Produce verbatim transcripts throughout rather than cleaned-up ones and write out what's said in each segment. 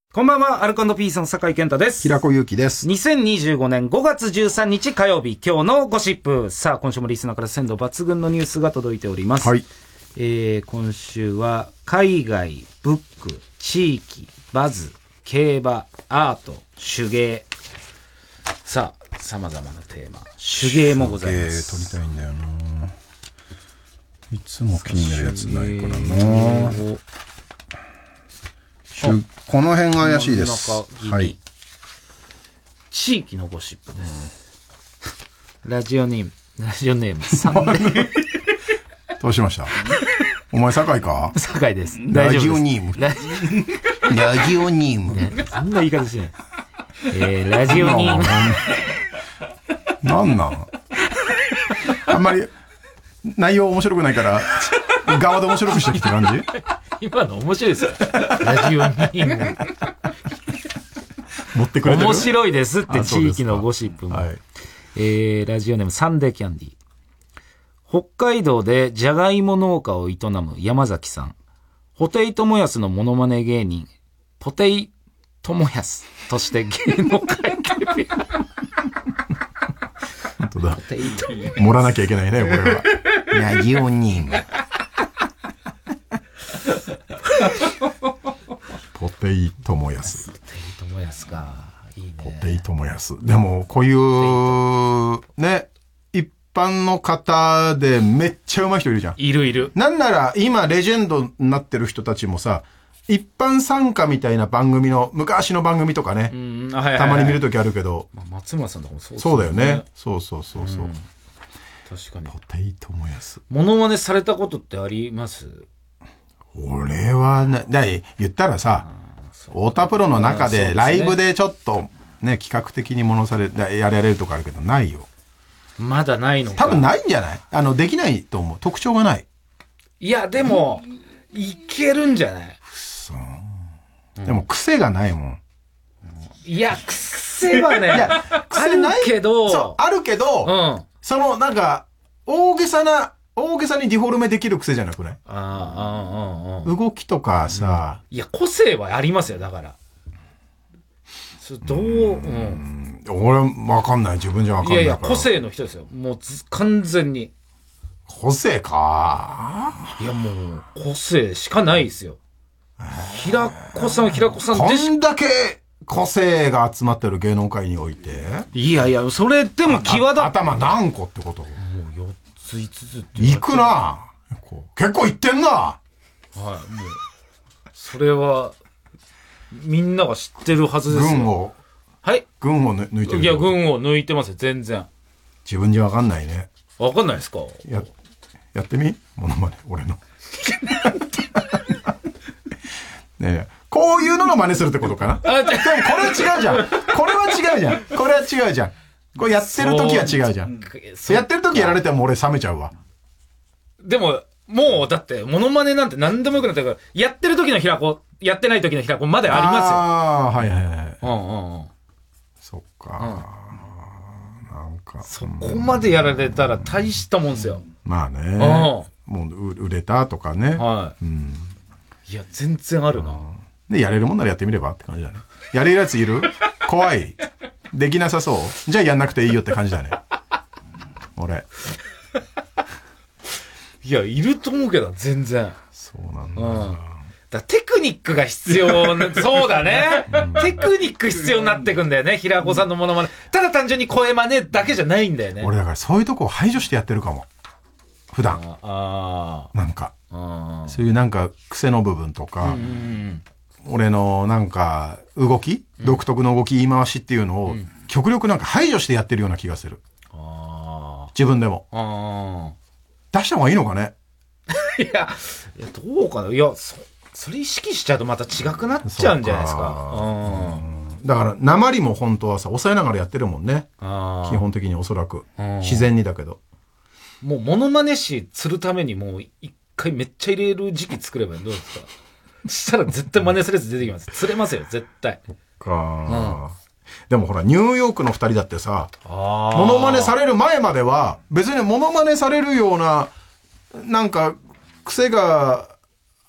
こんばんは、アルコ&ピースの酒井健太です。 平子祐希です。 にせんにじゅうごねんごがつじゅうさんにち火曜日、今日のゴシップ。さあ、今週もリスナーから鮮度抜群のニュースが届いております。 はい。 えー、今週は、海外、ブック、地域、バズ、競馬、アート、手芸。さあ、様々なテーマ、手芸もございます。 手芸撮りたいんだよな。いつも気になるやつないからな。この辺が怪しいです。はい。 地域のゴシップです。うん、ラジオネーム、ラジオネームサンデー。 どうしました？お前酒井か？ 酒井です。 ラジオニーム。ラジオニーム。 ね、そんな言い方しない。えー、ラジオニーム。 なんなんあんまり内容面白くないから側で面白くしてきて感じ？ 今の面白いですよ。ラジオニーム。 持ってくれてる？ 面白いですって地域のゴシップも。 はい、 えー、ラジオネームサンデーキャンディー。北海道でジャガイモ農家を営む山崎さん。ホテイトモヤスのモノマネ芸人、ポテイトモヤスとして芸能界デビュー。 本当だ。盛らなきゃいけないね、これは。ラジオニーム。ポテイトモヤス。 ポテイトモヤスか。いいね。 ポテイトモヤス。でも、こういう、ね、一般の方でめっちゃ上手い人いるじゃん。 いるいる。 なんなら、今、レジェンドになってる人たちもさ、一般参加みたいな番組の、昔の番組とかね、うんはいはいはい、たまに見るときあるけど、 まあ、松村さんとかもそうですね。そうだよね。そうそうそうそう。うん、 確かに。 ポテイトモヤス。 モノマネされたことってあります？ 俺はね、だい言ったらさ、太田プロの中でライブでちょっとね、企画的にものされ、やられるとかあるけど、ないよ。 まだないのか。 多分ないんじゃない？あの、できないと思う。特徴がない。 いや、でも、いけるんじゃない？ そう。でも、癖がないもん。 いや、癖はね、いや癖ないあるけど、 そう、あるけど、うん、その、なんか、大げさな、大げさにディフォルメできる癖じゃなくない？ああ、ああ、動きとかさ、 うん。いや、個性はありますよ、だから。どう、うん。 俺、わかんない。自分じゃわかんないから。 いやいや、個性の人ですよ。もう、完全に。 個性か。 いや、もう、個性しかないですよ。平子さん、平子さんでしこんだけ個性が集まってる芸能界において。 いやいや、それでも際立っ頭何個ってこと？ もうよっついつつっていくな。結構いってんな。はい、もうそれはみんなが知ってるはずですよ。 群をはい群を抜いてる。 いや、群を抜いてますよ、全然。 自分じゃわかんないね。 わかんないですか？ ややってみモノマネ俺の。ねえ、こういうのの真似するってことかな。あ、でもこれは違うじゃん。これは違うじゃん。これは違うじゃん。これやってる時は違うじゃん。やってる時やられても俺冷めちゃうわ。 でも、もうだって、モノマネなんて何でもよくなったから、やってる時の平子、やってない時の平子までありますよ。 ああ、はいはいはい。 うんうんうん。 そっか、うん。なんか。 そこまでやられたら大したもんですよ。 まあね。うん、もう売れたとかね。 はい。うん、いや、全然あるな。 で、やれるもんならやってみればって感じだね。やれるやついる？怖い。できなさそう。じゃあやんなくていいよって感じだね。俺。 いや、いると思うけど、全然。 そうなんだ。 うん、だテクニックが必要な、そうだね、うん。テクニック必要になってくんだよね、平子さんのモノマネ。ただ単純に声真似だけじゃないんだよね。 俺だからそういうとこを排除してやってるかも。普段。 ああ。 なんか。 あそういうなんか癖の部分とか、うんうん、俺のなんか動き、うん、独特の動き言い回しっていうのを、うん、極力なんか排除してやってるような気がする。あ自分でも。あ出した方がいいのかね。 いや、いやどうかな。いや、そ、それ意識しちゃうとまた違くなっちゃうんじゃないですか。かうんだから訛りも本当はさ抑えながらやってるもんね。基本的におそらく自然にだけど。 もうモノマネ師釣るためにもう一回めっちゃ入れる時期作ればどうですか？そしたら絶対真似するやつ出てきます。釣れますよ、絶対。 そっか、うん。でもほら、ニューヨークの二人だってさ、モノマネされる前までは、別にモノマネされるような、なんか、癖が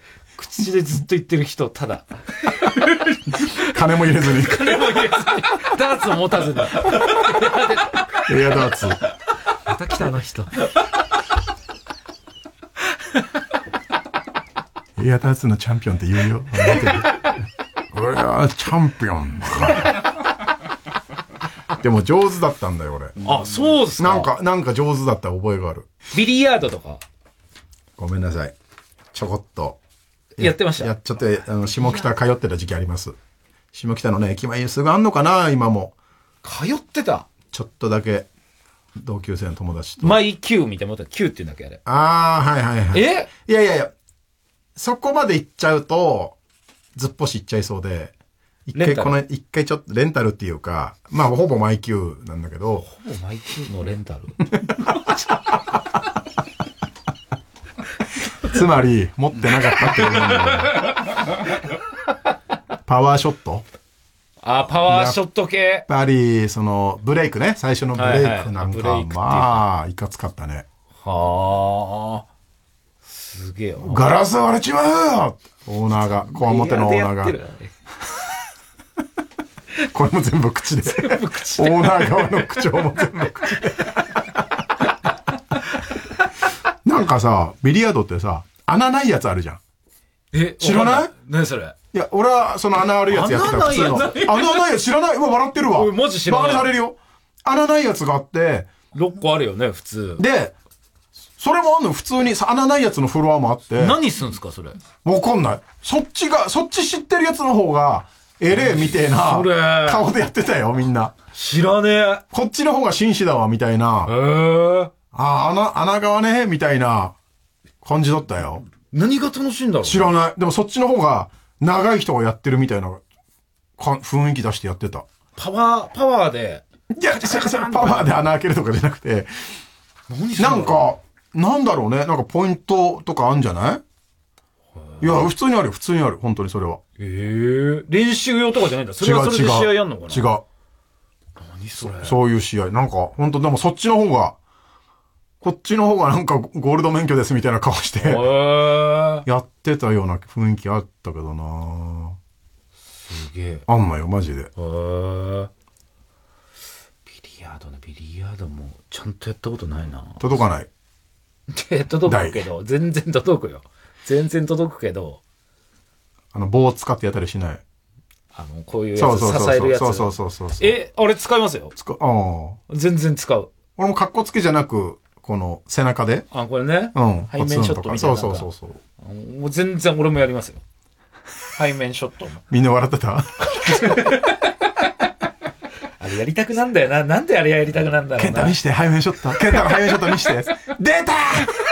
口でずっと言ってる人、ただ。 金も入れずに。 金も入れずに。ダーツを持たずに。エアダーツ。 また来たあの人。 エアダーツのチャンピオンって言うよ。俺はチャンピオン。でも上手だったんだよ、俺。 あ、そうですか。 なんか、なんか上手だった覚えがある。 ビリヤードとか。 ごめんなさい。ちょこっと。 やってました。 やっちゃって、あの、下北通ってた時期あります。下北のね、駅前にすぐあんのかな、今も。 通ってた。 ちょっとだけ、同級生の友達と。 マイ Q 見てもらったら Q って言うんだっけ、あれ。 ああ、はいはいはい。 えいやいやいや、そこまで行っちゃうと、ずっぽし行っちゃいそうで、一回この、一回ちょっとレンタルっていうか、まあほぼマイ Q なんだけど。 ほぼマイ Q のレンタルつまり、持ってなかったってことなんだよ。 パワーショット。 あ、パワーショット系。 やっぱり、その、ブレイクね。最初のブレイクなんか、 はいはい、 まあ、いかつかったね。 はあ。すげえよ。 ガラス割れちまうよオーナーが、こわもてのオーナーが。これも全部口で。全部口で。オーナー側の口調も全部口で。なんかさ、ビリヤードってさ、穴ないやつあるじゃん。 え、 知らない？ 何それ？ いや、俺はその穴あるやつやってた。普通の。穴ないやつ知らない？うわ、笑ってるわ。 マジ知らない。 バカにされるよ。穴ないやつがあって。 ろっこあるよね、普通。 で、それもあんの普通に穴ないやつのフロアもあって。 何すんすか、それ。 わかんない。そっちが、そっち知ってるやつの方が、えれえみてえな顔でやってたよ、みんな。 知らねえ。 こっちの方が紳士だわ、みたいな。 へー。 ああ、穴、穴側ね、みたいな感じだったよ。 何が楽しいんだろう、ね、 知らない。でもそっちの方が長い人がやってるみたいなか雰囲気出してやってた。 パワー、パワーで。 いや、パワーで穴開けるとかじゃなくて。なんか、なんだろうね。なんかポイントとかあんじゃない？いや、普通にあるよ。普通にある。本当にそれは。 へえ。練習用とかじゃないんだ。それはそれで試合やんのかな？ 違う。違う。 何それ？ そういう試合。なんか、本当でもそっちの方が、こっちの方がなんかゴールド免許ですみたいな顔して、やってたような雰囲気あったけどな。 すげえ。 あんまよ、マジで。へー。ビリヤードね、ビリヤードもちゃんとやったことないな。 届かない。 届くけど、全然届くよ。全然届くけど。 あの、棒を使ってやったりしない。 あの、こういうやつ、支えるやつ。 そうそうそうそう。 え、あれ使いますよ。 使う。ああ。全然使う。 俺もカッコつけじゃなく、この背中で。 あ、これね。 うん。 背面ショットみたいな。 そうそうそうそう。 もう全然俺もやりますよ。背面ショットも。 みんな笑ってた？ あれやりたくなんだよな。なんであれやりたくなんだろうな。 ケンタ見して、背面ショット。ケンタの背面ショット見して。出た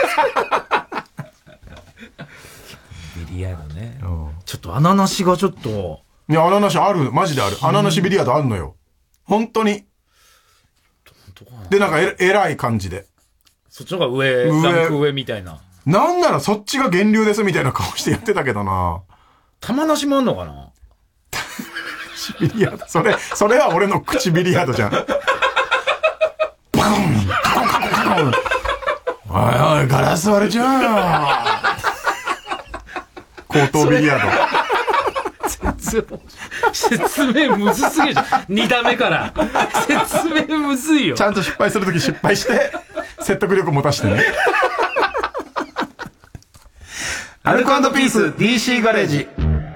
ビリヤードね。ちょっと穴なしがちょっと。 いや、穴なしある。マジである。穴なしビリヤードあるのよ。本当に。で、なんかえ、偉い感じで。 そっちの方が上、ランク上みたいな。 なんならそっちが源流ですみたいな顔してやってたけどな。 玉なしもあんのかな？ ビリヤード。それ、それは俺の口ビリヤードじゃん。バコンカコンカコンカコンおいおい、ガラス割れちゃう口頭ビリヤード。 説明むずすぎるじゃん。二打目から。説明むずいよ。 ちゃんと失敗するとき失敗して、説得力持たしてね。アルコ&ピース ディーシー ガレージ。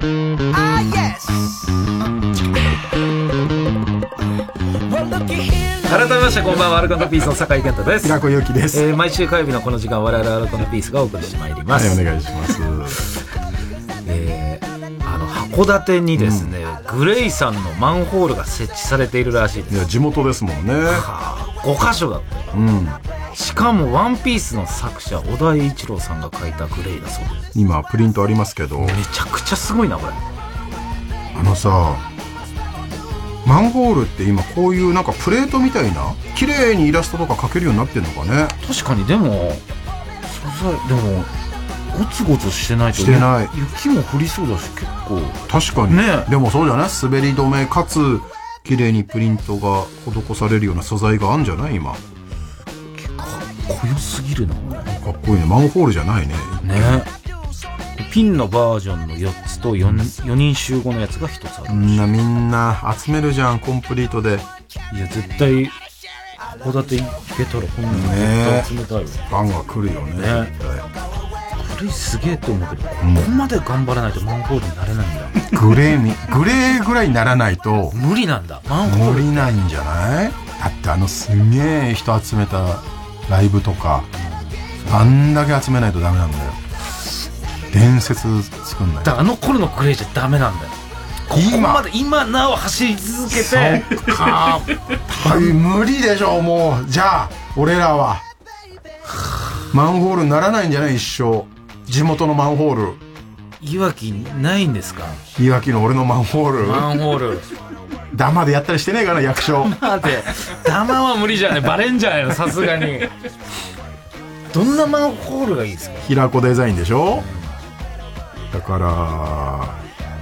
改めましてこんばんは、アルコ&ピースの酒井健太です。 平子祐希です。 えー、毎週火曜日のこの時間、我々アルコ&ピースがお送りしてまいります。 はい、お願いします。 えー、あの函館にですね、うん、グレイさんのマンホールが設置されているらしいです。 いや、地元ですもんね。 はあ、ごかしょだって。 うん。 しかもワンピースの作者小田栄一郎さんが書いたグレイだそうです。 今プリントありますけど、 めちゃくちゃすごいなこれ。 あのさ、マンホールって今こういうなんかプレートみたいな綺麗にイラストとか描けるようになってんのかね。 確かに。でも素材でもゴツゴツしてないとしてない。 雪も降りそうだし結構。 確かにね。 でもそうじゃない、滑り止めかつ綺麗にプリントが施されるような素材があるんじゃない今。 かっこよすぎるな。 かっこいいね。マンホールじゃないね。 ね。ピンのバージョンのよっつと 4, よにん集合のやつがひとつある。 みんなみんな集めるじゃん、コンプリートで。 いや絶対函館行けたらこんなの絶対集めたいよ。 ファンが来るよね。 ね。これすげえと思うけど、うん、ここまで頑張らないとマンホールになれないんだ。 グレーにグレーぐらいにならないと無理なんだ。マンホール無理なんじゃない？だってあのすげえ人集めたライブとか、うん、あんだけ集めないとダメなんだよ。伝説作んない。 だあの頃のグレーじゃダメなんだよ。ここまで今なお走り続けて。 そっかはい、無理でしょもう。じゃあ俺らはマンホールにならないんじゃない？一生地元のマンホール。 いわきないんですか？ いわきの俺のマンホール。 マンホールダマでやったりしてねえかな役所。 ダマでダマは無理じゃない。バレんじゃないのさすがに。どんなマンホールがいいですか？ 平子デザインでしょ。 だから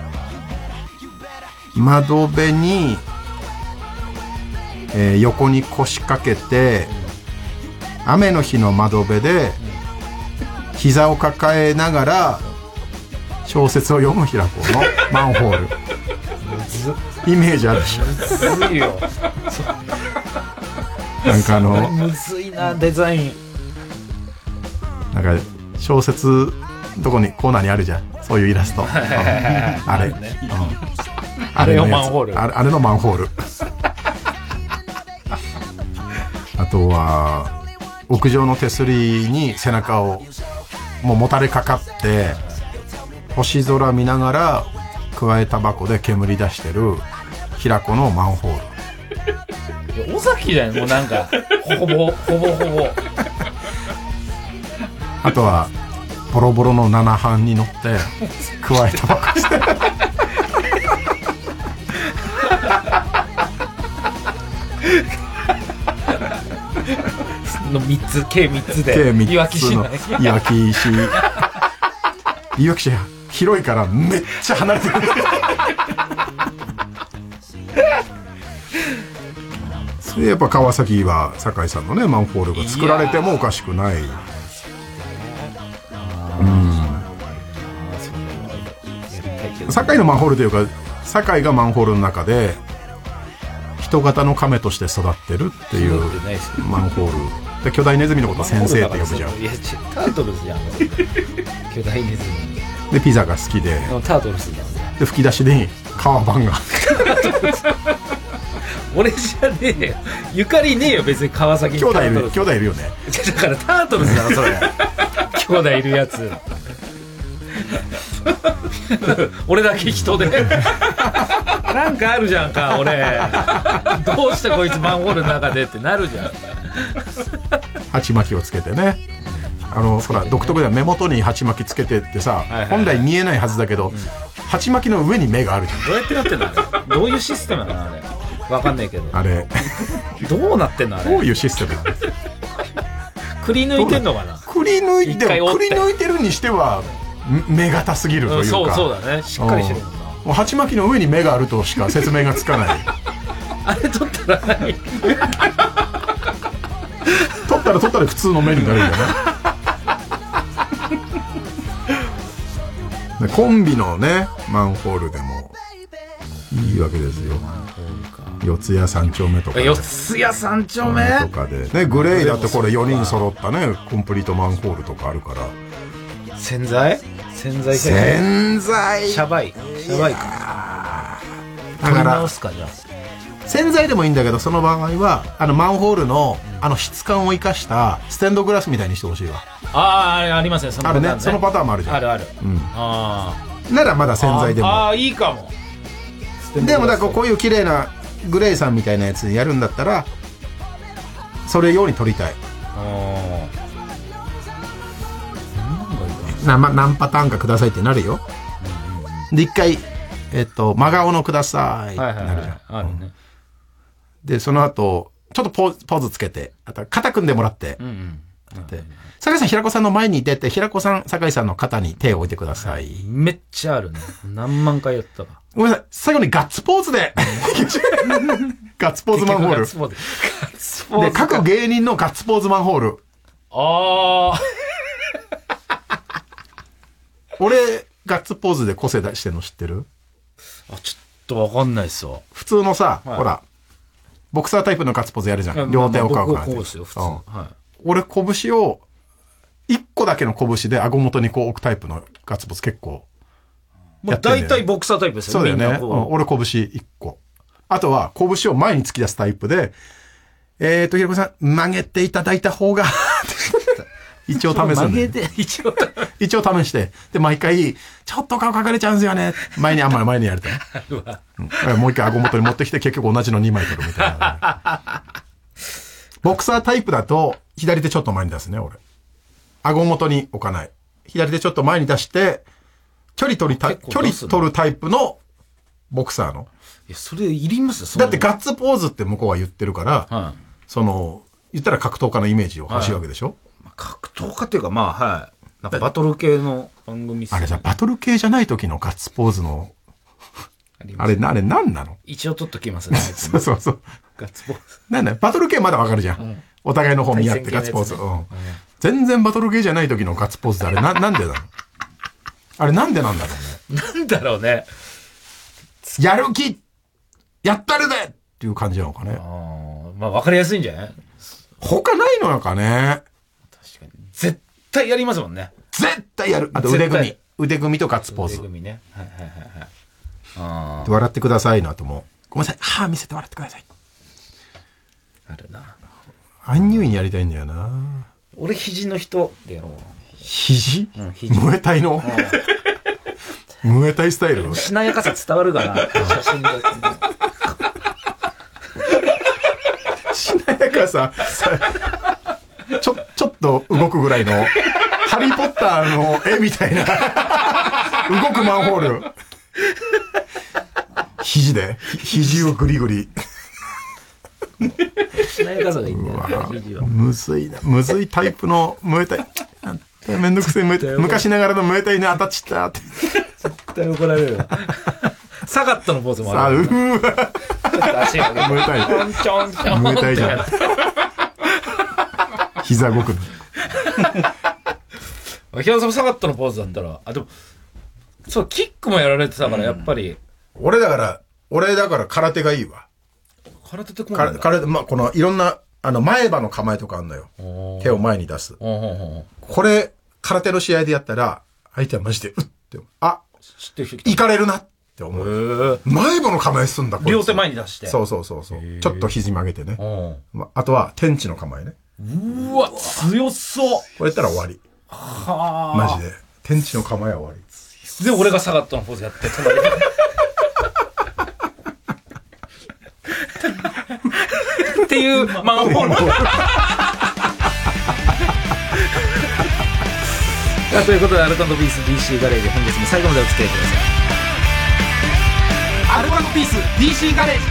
窓辺に、えー、横に腰掛けて雨の日の窓辺で膝を抱えながら小説を読む平子のマンホールイメージあるでしょ。 むずいよなんかあのむずいなデザイン。 なんか小説どこにコーナーにあるじゃん、そういうイラスト、うん、あれ、うん、 あれのマンホール、 あれ、あれのマンホールあとは屋上の手すりに背中をもうもたれかかって星空見ながらくわえタバコで煙出してる平子のマンホール。尾崎じゃん、もうなんかほぼほぼほぼ。 あとはボロボロの七班に乗ってくわえタバコしてのみっつ計みっつで計みっつのいわき市いわき市いわき市広いからめっちゃ離れてるそれやっぱ川崎は堺さんのねマンホールが作られてもおかしくない。堺のマンホールというか堺がマンホールの中で人型の亀として育ってるっていうマンホールで巨大ネズミのこと先生って呼ぶじゃん。 いやタートルズじゃん巨大ネズミでピザが好きでタートルズだで吹き出しで川版が俺じゃねえよ、ゆかりねえよ別に川崎に。 兄弟いる兄弟いるよね。 だからタートルズだろそれ兄弟いるやつ俺だけ人でなんかあるじゃんか俺どうしてこいつマンホールの中でってなるじゃん。 鉢巻きをつけてね、あのほら独特では目元に鉢巻きつけてってさ、はいはいはい、本来見えないはずだけど、うん、鉢巻きの上に目があるじゃん。 どうやってなってんのあれどういうシステムなのあれわかんないけどあれどうなってんのあれどういうシステムなのくり抜いてんのかな。 くり抜いてくり抜いてるにしては目型すぎるというか、うん、 そうそうだね、しっかりしてるもんな。 もう鉢巻きの上に目があるとしか説明がつかないあれ取ったらない取ったら取ったら普通の目になるんだねコンビのねマンホールでもいいわけですよ。四谷三丁目とか、ね、 四谷三丁目とかでね、グレイだってこれよにん揃ったねコンプリートマンホールとかあるから。 洗剤洗剤洗剤シャバいシャバいかだから直すかじゃあ洗剤でもいいんだけど、その場合はあのマンホールのあの質感を生かしたステンドグラスみたいにしてほしいわ。 ああありますね、そのパターンね。 あるね、そのパターンもあるじゃん。 あるある、 うん、 あならまだ洗剤でも。 ああいいかも。 でもだからこういう綺麗なグレイさんみたいなやつやるんだったらそれ用に撮りたい。 あな、ま、何パターンかくださいってなるよ、うん、で一回えっと真顔のくださいってなるじゃん、はいはいはい、あるね、うん、でその後ちょっとポーズ、ポーズつけてあと肩組んでもらって、うんうん、で酒井さん平子さんの前に出て平子さん酒井さんの肩に手を置いてください。 めっちゃあるね、何万回やったか。 ごめんなさい、最後にガッツポーズでガッツポーズマンホールで各芸人のガッツポーズマンホール。 ああ俺ガッツポーズで個性出してるの知ってる？ あ、ちょっとわかんないっすわ。 普通のさ、はい、ほらボクサータイプのガッツポーズやるじゃん。両手をかうから、 こうですよ普通、うん、はい、 俺拳をいっこだけの拳で顎元にこう置くタイプのガッツポーズ結構やってんだよね。大体ボクサータイプですよ。 そうだよね、うん、俺拳いっこ、あとは拳を前に突き出すタイプで、えーとひろこさん曲げていただいた方が一応試すんだよ。 曲げて一応一応試してで毎回ちょっと顔隠れちゃうんですよね、前にあんまり前にやると、うん、もう一回顎元に持ってきて結局同じのにまい取るみたいなボクサータイプだと左手ちょっと前に出すね。俺顎元に置かない、左手ちょっと前に出して距離取りた距離取るタイプのボクサーの。 いやそれいりますだってガッツポーズって向こうは言ってるから、はい、その言ったら格闘家のイメージを欲しいわけでしょ、 はい、格闘家っていうかまあはいなんかバトル系の番組っすね。 あれさ、バトル系じゃない時のガッツポーズの、あれ、あれ何なの？ 一応撮っときますね。 そうそうそう。 ガッツポーズ。 なんだバトル系まだわかるじゃん。うん、お互いの方見合ってガッツポーズ。うんうん、全然バトル系じゃない時のガッツポーズってあれな、なんでなの？あれなんでなんだろうね。なんだろうね。 やる気やったるでっていう感じなのかね。 あまあ分かりやすいんじゃない？ 他ないのかね。 確かに。絶対やりますもんね。 絶対やる。あと腕組み。腕組みとガッツポーズ。 腕組みね。はいはいはいはい。 あ笑ってくださいなとも。ごめんなさい。歯見せて笑ってください。 あるな。 アンニュイにやりたいんだよな。 俺肘の人でやろう。 肘？うん、肘。ムエタイの？ムエタイスタイル？ しなやかさ伝わるかな。写真で。 しなやかさ。ちょ、ちょっと動くぐらいの、ハリーポッターの絵みたいな、動くマンホール。肘で肘をグリグリ。 しなやかさがいいんだよね、肘は。 むずいな。むずいタイプのムエタイ。めんどくせえムエタイ。昔ながらのムエタイに当たっちったって。 絶対怒られるよ。サガットのポーズもある。 あ、うわ。 足上げて。 ムエタイ。 ちょんちょんちょん。 ムエタイじゃん。膝動くの。ヒロさんもサガットのポーズだったら、あ、でも、そう、キックもやられてたから、やっぱり。うん、 俺だから、俺だから空手がいいわ。 空手ってこうなんだ。 空手、まあ、このいろんな、あの、前歯の構えとかあんのよ。手を前に出す。これ、空手の試合でやったら、相手はマジで、うって、あ、 知ってる人行かれるなって思う。前歯の構えすんだ、これ。 両手前に出して。 そうそうそうそう。ちょっと肘曲げてね。まあとは、天地の構えね。 うわ、強そう。 これやったら終わり。 はあ。 マジで。天地の構えは終わり。 で、俺がサガットのポーズやって、隣で。っていうマンホール。ということで、アルコ&ピース ディーシー ガレージ、本日も最後までお付き合いください。アルコ&ピース ディーシー ガレージ。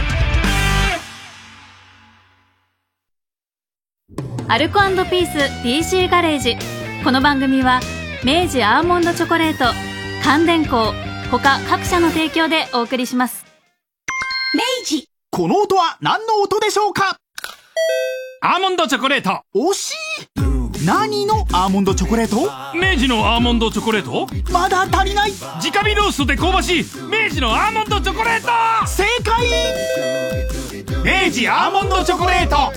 アルコ&ピース ディーシー ガレージ。この番組は明治アーモンドチョコレート、関電工他各社の提供でお送りします。 明治、この音は何の音でしょうか？ アーモンドチョコレート。 惜しい。何のアーモンドチョコレート？ 明治のアーモンドチョコレート。 まだ足りない。 直火ローストで香ばしい明治のアーモンドチョコレート。 正解。明治アーモンドチョコレート。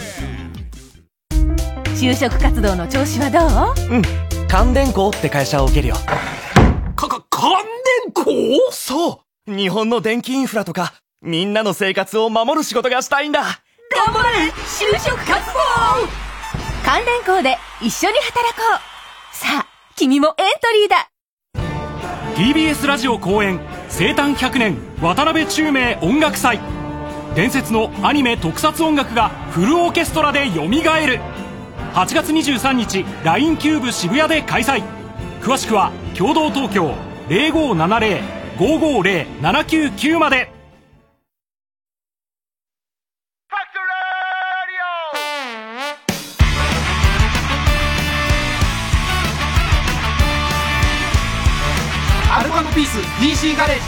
就職活動の調子はどう？ うん、関電工って会社を受けるよ。 か、か、関電工？ そう、日本の電気インフラとかみんなの生活を守る仕事がしたいんだ。 頑張れ就職活動。関電工で一緒に働こう。さあ、君もエントリーだ。 ティービーエス ラジオ公演生誕ひゃくねん渡辺宙明音楽祭。伝説のアニメ特撮音楽がフルオーケストラでよみがえる。はちがつにじゅうさんにち ライン キューブ渋谷で開催。詳しくは共同東京 ゼロごーななゼロ ごーごーゼロ ななきゅうきゅうまで。 アルコ&ピース ディーシー ガレージ。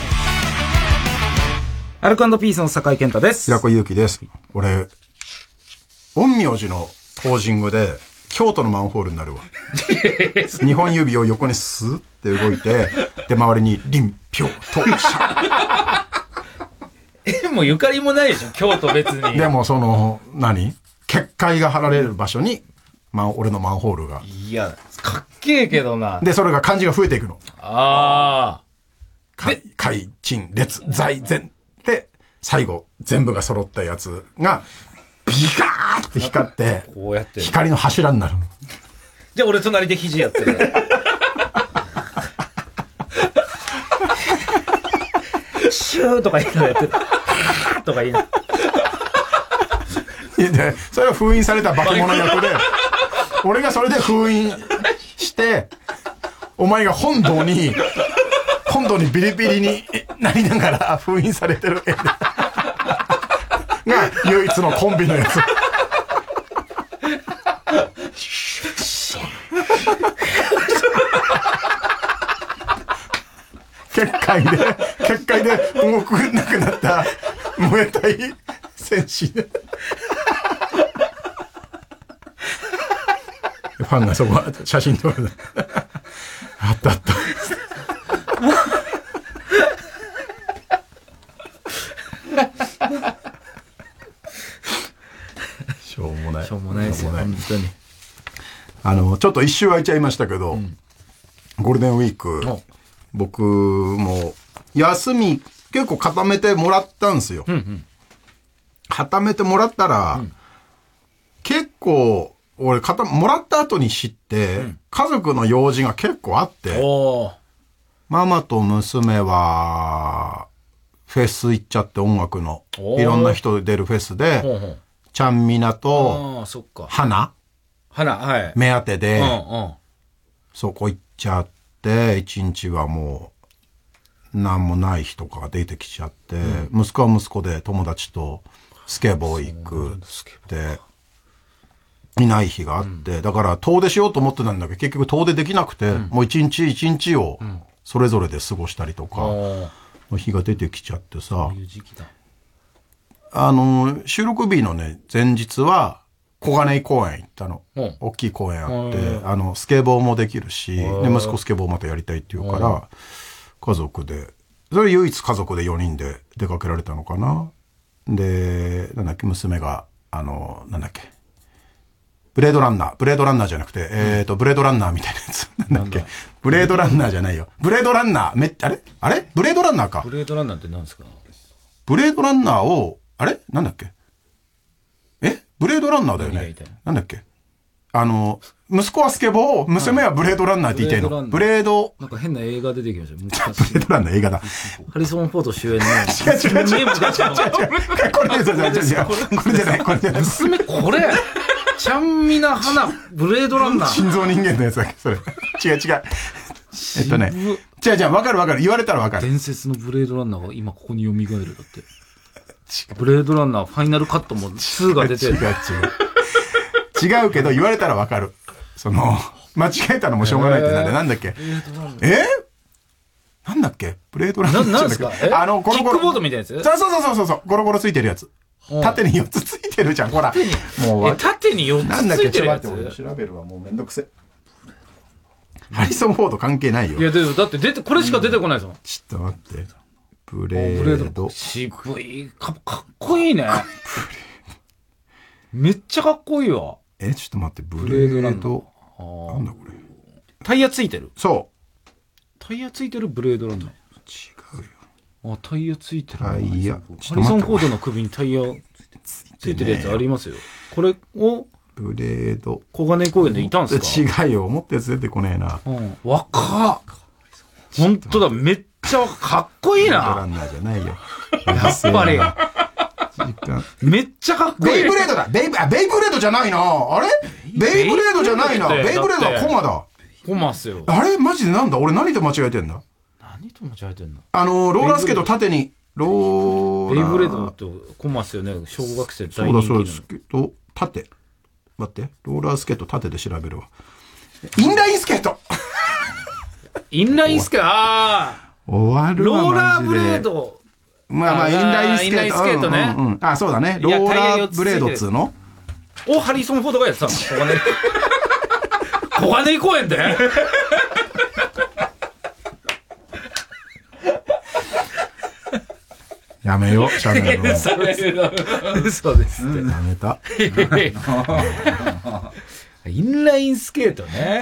アルコ&ピースの酒井健太です。 平子祐希です。俺、陰陽師のポージングで京都のマンホールになるわ。にほん指を横にスーって動いて、で周りに臨氷とシャえ、もうゆかりもないでしょ京都別に。 でもその何結界が張られる場所に、まあ、俺のマンホールが。 いや、かっけえけどな。 でそれが漢字が増えていくの。 ああ。 海、海、鎮、列、在、全で最後全部が揃ったやつがビカーって光って、 こうやって光の柱になる。 じゃあ俺隣で肘やってる。シューとか言いながらやってる。とか言いながら。で、それは封印された化け物役で、俺がそれで封印して、お前が本堂に、本堂にビリビリになりながら封印されてる絵が唯一のコンビのやつ。 範囲で、結界で動くなくなった燃えたい戦士で。ファンがそこ写真撮る。あったあった。しょうもない。 しょうもないですよ、本当に。 あの、ちょっと一周空いちゃいましたけど、うん、ゴールデンウィーク、僕も休み結構固めてもらったんですよ。うんうん、固めてもらったら、うん、結構、俺、かた、もらった後に知って、うん、家族の用事が結構あって、ママと娘は、フェス行っちゃって音楽の、いろんな人出るフェスで、ほうほうちゃんみなと、花花、はい。 目当てで、うんうん、そこ行っちゃって、一日がもう、なんもない日とかが出てきちゃって、うん、息子は息子で友達とスケボー行くって、いない日があって、うん、だから遠出しようと思ってたんだけど、結局遠出できなくて、うん、もう一日一日をそれぞれで過ごしたりとか、うん、日が出てきちゃってさ、そういう時期だ。あの、収録日のね、前日は、小金井公園行ったの。うん、大きい公園あって、うん、あの、スケボーもできるし、で、息子スケボーまたやりたいって言うから、うん、家族で、それ唯一家族でよにんで出かけられたのかな。で、なんだっけ、娘が、あの、なんだっけ、ブレードランナー、ブレードランナーじゃなくて、うん、えっと、ブレードランナーみたいなやつ。なんだっけ、ブレードランナーじゃないよ。ブレードランナー、めっあれあれブレードランナーか。 ブレードランナーって何ですか？ ブレードランナーを、あれなんだっけえブレードランナーだよね。なんだっけあの、息子はスケボー、娘はブレードランナーって言ってんの。ブレード。 なんか変な映画出てきましたよ。 ブレードランナー映画だ。 ハリソン・フォード主演の。違う違う違う違う違う違う。これですよ、違う違う。これじゃない、これじゃない。 娘、これちゃんみな花、ブレードランナー。 心臓人間のやつだっけそれ。違う違う。えっとね。違う違う、わかるわかる。言われたらわかる。 伝説のブレードランナーが今ここに蘇るだって。ブレードランナーファイナルカットもツーが出てる。 違う違う。違うけど言われたらわかる。その、間違えたのもしょうがないってなんで、なんだっけえなんだっけブレードランナーな、なんですかあの、ゴロゴロ。 キックボードみたいなやつそうそうそうそうそう。ゴロゴロついてるやつ。縦によっつついてるじゃん、ほら。 もう。え、縦によっつついてるやつなんだっけ、ちょっと待って、俺調べるわ、もうめんどくせ。ハリソン・フォード関係ないよ。 いや、だって出て、これしか出てこないですもん。 ちょっと待って。ブレード。 渋い。か、かっこいいね。めっちゃかっこいいわ。 え、ちょっと待って、ブレード。なんだこれ。 タイヤついてる？ そう。 タイヤついてるブレードランナー。違うよ。あ、タイヤついてる。 タイヤ。 ハリソン・フォードの首にタイヤついてるやつありますよ。これを、 ブレード。 小金井公園でいたんすか？違うよ。思ったやつ出てこねえな。 うん。若っ。ほんとだ、めっちゃかっこいいな。 ランナーじゃないよ。 やっぱり。めっちゃかっこいい。 ベイブレードだ。ベイブ、あ、ベイブレードじゃないな。あれベイブレードじゃないな。ベイブレードはコマだ。 コマっすよ。 あれマジでなんだ俺何と間違えてんだ何と間違えてんのあの、ローラースケート縦に、ローラー。 ベイブレードとコマっすよね。小学生大人気の。そうだそうですけど、縦。待って。ローラースケート縦で調べるわ。インラインスケートインラインスケート、ああ。 終わるわ。 ローラーブレード。 まあまあ、インラインスケート。インラインスケートね。うんうんうん、あ、そうだね。ローラーブレードっつうのをハリソン・フォードがやってたの。小金井。小金井公園でやめよう、しゃべるの。 嘘です。嘘ですって。 やめた。 インラインスケートね。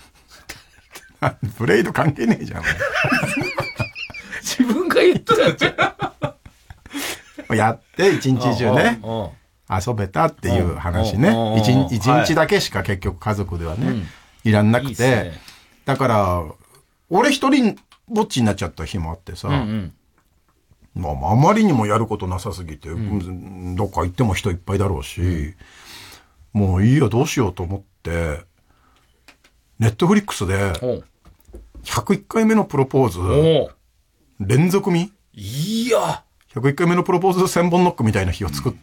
ブレード関係ねえじゃん。 自分が言ったじゃん。やって一日中ね遊べたっていう話ね。一日、一日だけしか結局家族ではね、いらんなくて。だから、俺一人ぼっちになっちゃった日もあってさ、まあ、あまりにもやることなさすぎて、どっか行っても人いっぱいだろうし、もういいよ、どうしようと思って、ネットフリックスで、ひゃくいっかいめのプロポーズ、連続見いや ! ひゃくいっかいめのプロポーズ千本ノックみたいな日を作って、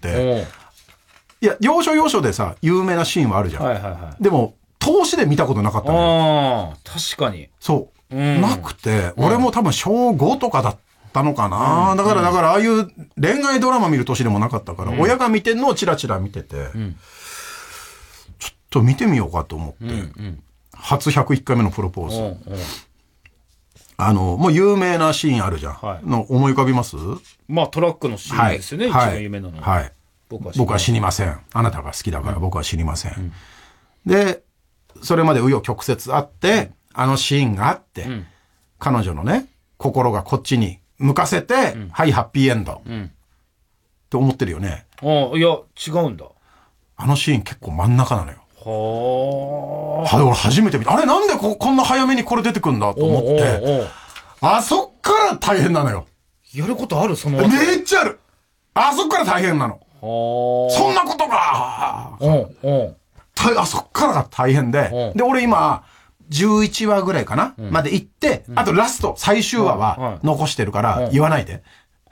いや、要所要所でさ、有名なシーンはあるじゃん。はいはいはい、でも、投資で見たことなかったのよ。 ああ、確かに。 そう。 なくて、俺も多分小ごとかだったのかな、うん、だからだからああいう恋愛ドラマ見る年でもなかったから、うん、親が見てんのをチラチラ見てて、うん、ちょっと見てみようかと思って、うんうん、初ひゃくいっかいめのプロポーズ、うんうん、あのもう有名なシーンあるじゃん、はい、の思い浮かびます？ まあトラックのシーンですよね、はい、一番有名なのは、はい、 僕は僕は死にません、あなたが好きだから僕は死にません、うん、でそれまで紆余曲折あって、うん、あのシーンがあって、うん、彼女のね心がこっちに向かせて、うん、はいハッピーエンド、うん、って思ってるよね。 ああいや違うんだ。 あのシーン結構真ん中なのよ。はあ。俺初めて見た。あれなんで こ, こんな早めにこれ出てくんだと思って。おうおうおう、あそっから大変なのよ。 やることあるその。 めっちゃある。あそっから大変なの。はあ。そんなことが。おうおう。あそっからが大変で。で、俺今、じゅういちわぐらいかな、うん、まで行って、うん、あとラスト、最終話は残してるから言わないで。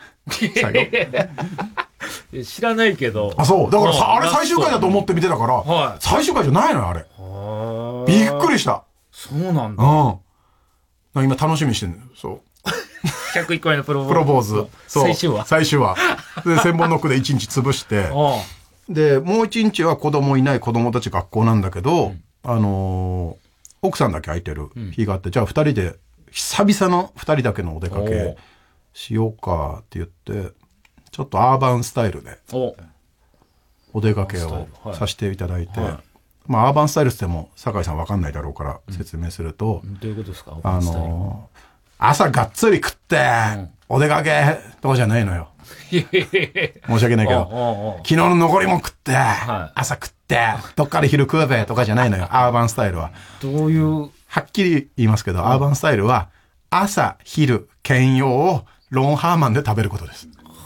知らないけど。 あ、そう。だからさ、あれ最終回だと思って見てたから、はい、最終回じゃないのよ、あれ。びっくりした。 そうなんだ。 うん。今楽しみにしてんのよ。そう。 ひゃくいっかいのプロポーズ。 プロポーズ。そう。 最終話。 最終話。で、千本ノックでいちにち潰して、で、もういちにちは子供いない子供たち学校なんだけど、うん、あのー、奥さんだけ空いてる日があって、うん、じゃあ二人で、久々の二人だけのお出かけしようかって言って、ちょっとアーバンスタイルで、お出かけをさせていただいて、はいはい、まあアーバンスタイルっても、酒井さんわかんないだろうから説明すると、 うん、どういうことですか？ あのー、朝がっつり食って、うん、お出かけとかじゃないのよ。申し訳ないけど、おうおうおう、昨日の残りも食って、はい、朝食って、どっかで昼食うべとかじゃないのよ、アーバンスタイルは。 どういう？ はっきり言いますけど、うん、アーバンスタイルは、朝、昼、兼用をロンハーマンで食べることです。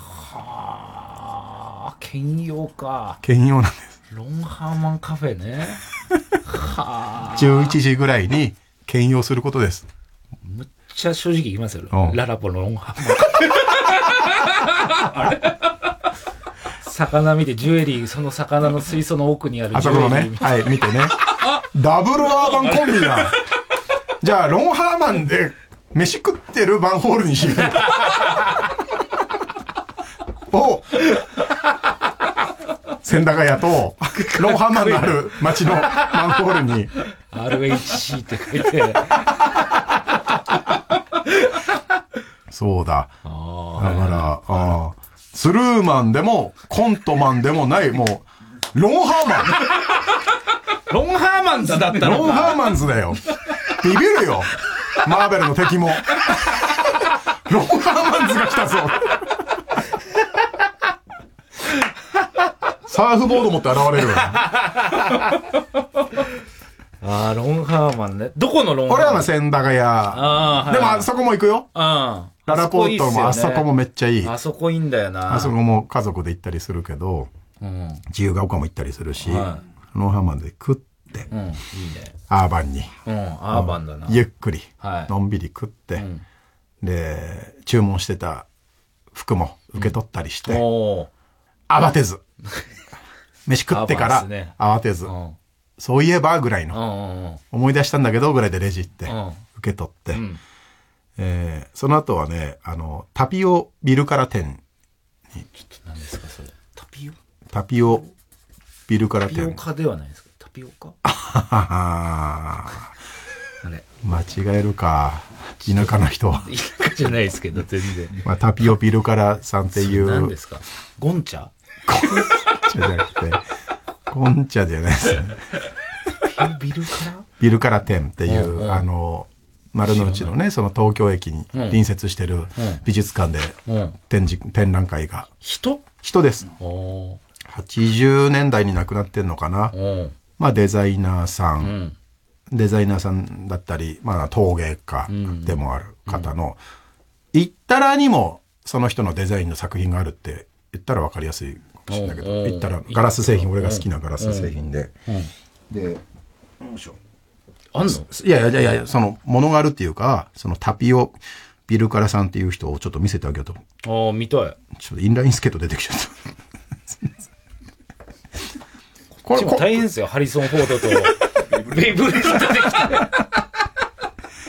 はあ、兼用か。 兼用なんです。 ロンハーマンカフェね。 はあ。じゅういちじぐらいに兼用することです。 むっちゃ正直言いますよ。ララポのロンハーマン。あれ魚見てジュエリー、その魚の水槽の奥にあるジュエリー。あそこのね、はい、見てね。ダブルアーバンコンビだ。じゃあ、ロンハーマンで飯食ってるマンホールにしよう。を、千駄ヶ谷と、ロンハーマンのある町のマンホールに。 アールエイチシー って書いて。 そうだ。だから、あスルーマンでも、コントマンでもない、もう、ロンハーマン。ロンハーマンズだったのか。 ロンハーマンズだよ。ビビるよ。マーベルの敵も。ロンハーマンズが来たぞ。サーフボード持って現れるよ。 ああ、ロンハーマンね。どこのロンハーマン？ これはまあ千駄ヶ谷。ああ、はい、でもあそこも行くよ。ああ。ララポートもあそこもめっちゃいい。 あそこいいんだよな。 あそこも家族で行ったりするけど、うん、自由が丘も行ったりするし、はい、ロンハーマンで食って、うん、いいね。アーバンに。 うん、アーバンだな。 ゆっくり、はい、のんびり食って、うん、で、注文してた服も受け取ったりして、うん、慌てず。飯食ってから慌てず。そういえばぐらいの、思い出したんだけどぐらいでレジ行って、受け取って、うんえー、その後はね、あの、タピオビルカラ店に。 ちょっと何ですかそれ。タピオタピオビルカラ店。 タピオカではないですかタピオカあれ間違えるか。田舎の人は。 田舎じゃないですけど、全然。 まあ、タピオビルカラさんっていう。 何ですかゴンチャゴンチャじゃなくて、ゴンチャじゃないですね。 タピオビルカラビルカラ店っていう、あの、丸の内のね、その東京駅に隣接してる美術館で展示、展覧会が。 人？ 人です。はちじゅうねんだいに亡くなってんのかな。まあデザイナーさん、うん、デザイナーさんだったり、まあ陶芸家でもある方の、うん、行ったらにもその人のデザインの作品があるって言ったら分かりやすいかもしれないけど、行ったらガラス製品、俺が好きなガラス製品で。で、よいしょ。 あんの？ いやいやいやいや、その、ものがあるっていうか、そのタピオビルカラさんっていう人をちょっと見せてあげようと。 ああ、見たい。 ちょっとインラインスケート出てきちゃった。 こっちも大変ですよ、ハリソン・フォードとベイブレード出てきて。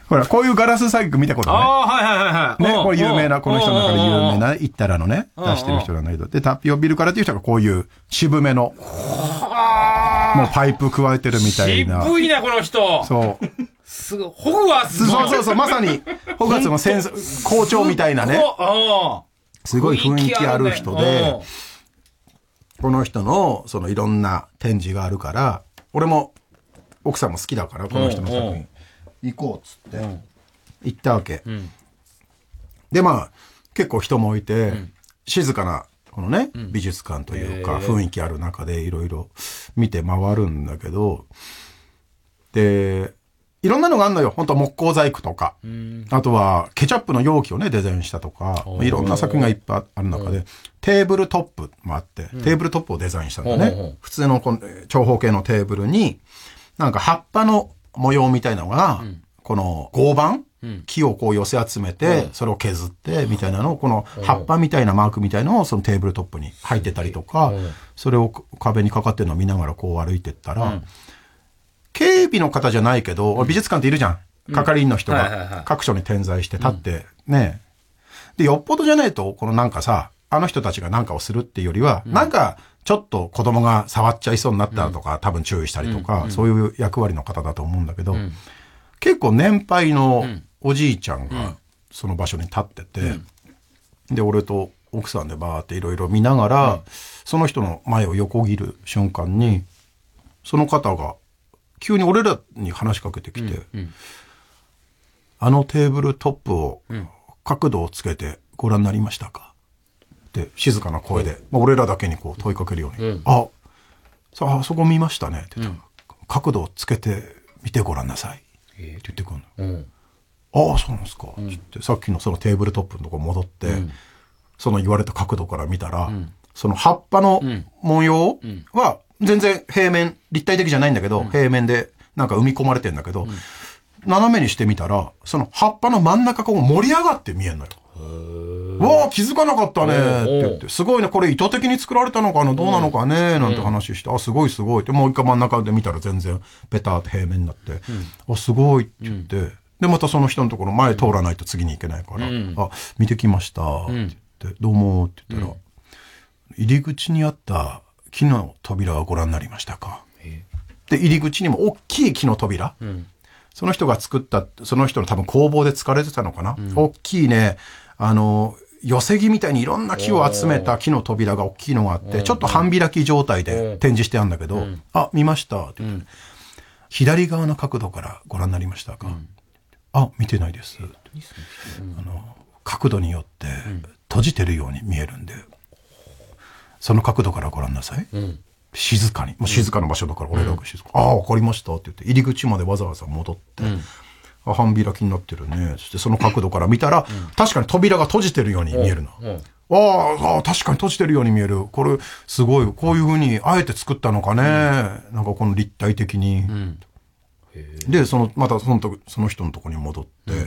ほら、こういうガラス細工見たことない。 ああ、はいはいはいはい。 ね、これ有名な、この人の中で有名な。 な、イッタラのね、出してる人なんだけど。で、タピオビルからっていう人がこういう渋めの、もうパイプ加えてるみたいな。 渋いね、この人。 そう。 すごい、ホグワーツの。 そうそうそう、まさに、ホグワーツの戦争、校長みたいなね。すごい雰囲気ある人で、この人の、そのいろんな展示があるから、俺も、奥さんも好きだから、この人の作品。行こうっつって、行ったわけ。で、まあ、結構人もいて、静かな、このね、美術館というか、雰囲気ある中でいろいろ見て回るんだけど、で、いろんなのがあるのよ。本当木工細工とか。あとは、ケチャップの容器をね、デザインしたとか、いろんな作品がいっぱいある中で、テーブルトップもあって、テーブルトップをデザインしたんだね。普通のこの長方形のテーブルに、なんか葉っぱの模様みたいなのが、この合板、木をこう寄せ集めて、それを削って、みたいなのを、この葉っぱみたいなマークみたいなのをそのテーブルトップに入ってたりとか、それを壁にかかってるのを見ながらこう歩いてったら、警備の方じゃないけど、美術館っているじゃん。係員の人が各所に点在して立って、ね。で、よっぽどじゃないと、このなんかさ、あの人たちがなんかをするっていうよりは、なんか、ちょっと子供が触っちゃいそうになったとか、多分注意したりとか、そういう役割の方だと思うんだけど、結構年配のおじいちゃんがその場所に立ってて、で、俺と奥さんでバーっていろいろ見ながら、その人の前を横切る瞬間に、その方が急に俺らに話しかけてきて、あのテーブルトップを角度をつけてご覧になりましたかって静かな声で、まあ、俺らだけにこう問いかけるように、あ、さあ、あそこ見ましたねって言ったら、角度をつけてみてごらんなさいって言ってくるの。ああ、そうなんですかって言って、さっきのそのテーブルトップのとこ戻って、その言われた角度から見たら、その葉っぱの模様は全然平面、立体的じゃないんだけど、平面でなんか生み込まれてんだけど、斜めにしてみたら、その葉っぱの真ん中が盛り上がって見えるのよ。わあ、気づかなかったねって言って、すごいね、これ意図的に作られたのかな、どうなのかね、なんて話して、あ、すごいすごいって、もう一回真ん中で見たら全然ペターって平面になって、あ、すごいって言って、で、またその人のところ前通らないと次に行けないから、あ、見てきましたって言って、どうもって言ったら、入り口にあった木の扉はご覧になりましたか？で、入り口にも大きい木の扉。その人が作った、その人の多分工房で使われてたのかな、大きいね、あの、寄せ木みたいにいろんな木を集めた木の扉が大きいのがあって、ちょっと半開き状態で展示してあるんだけど、あ、見ましたって言って、左側の角度からご覧になりましたか？あ、見てないです。あの、角度によって閉じてるように見えるんで、その角度からご覧なさい。静かに、もう静かな場所だから俺らが静か、ああ、わかりましたって言って、入り口までわざわざ戻って、あ、半開きになってるね。そしてその角度から見たら、確かに扉が閉じてるように見えるの。ああ、確かに閉じてるように見える。これ、すごい、こういう風にあえて作ったのかね。なんかこの立体的に。で、その、またそのとその人のところに戻って、